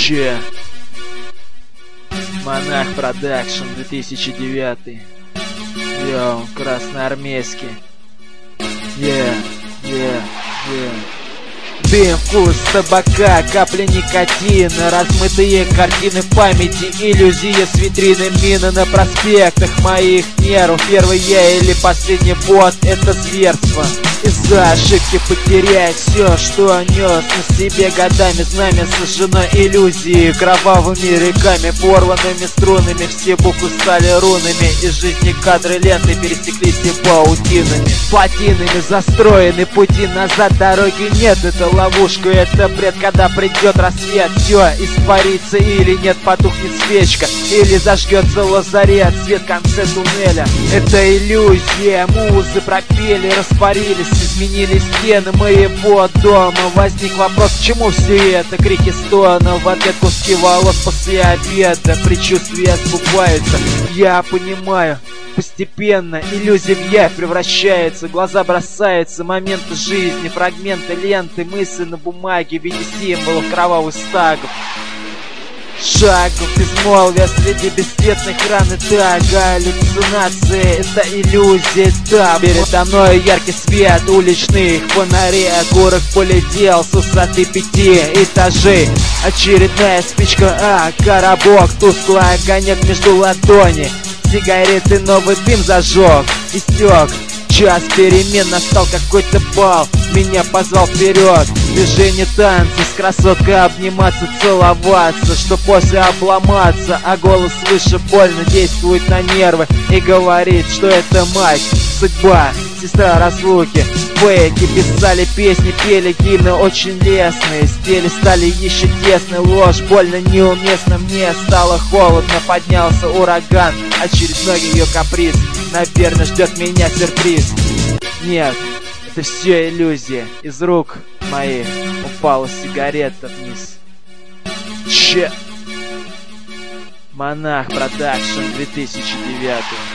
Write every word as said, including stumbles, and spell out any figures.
Че? Монах Продакшн, две тысячи девятый. Йоу, красноармейский. Yeah, yeah, yeah. Дым, вкус табака, капли никотина, размытые картины памяти, иллюзия с витрины, мина на проспектах моих нервов. Первый я или последний босс — это зверство. Из-за ошибки потеряя все, что нес на себе годами, знамя сожжено иллюзии кровавыми реками, порванными струнами. Все буквы стали рунами, из жизни кадры ленты пересеклись и паутинами. Плотинами застроены пути назад, дороги нет, это ловушка, это бред. Когда придет рассвет, все испарится или нет, потухнет свечка, или зажгется лазарет, свет в конце туннеля. Это иллюзия, музы пропели, распарились, изменились стены моего дома. Возник вопрос, к чему все это? Крики стона, в ответ куски волос после обеда. Предчувствия сбываются, я понимаю. Постепенно иллюзия в явь превращается, глаза бросаются, моменты жизни, фрагменты ленты, мысли на бумаге в виде символов кровавых стагов. Шагов безмолвия среди бесцветных ран, это галлюцинации, это иллюзия, да. Передо мной яркий свет уличных фонарей, окурок полетел с высоты пяти этажей. Очередная спичка, а коробок, тусклый огонек между ладоней. Сигареты, новый дым зажег, истек. Час перемен, настал какой-то бал, меня позвал вперед. Движение танца, с красоткой обниматься, целоваться, что после обломаться. А голос выше больно действует на нервы и говорит, что это мать, судьба, сестра разлуки. Фейки писали песни, пели гимны очень лестные, стили стали еще тесны, ложь больно неуместно. Мне стало холодно, поднялся ураган, очередной ее каприз, наверное, ждет меня сюрприз. Нет, это все иллюзия, из рук моих упала сигарета вниз. Че? Монах Продакшн, две тысячи девятый.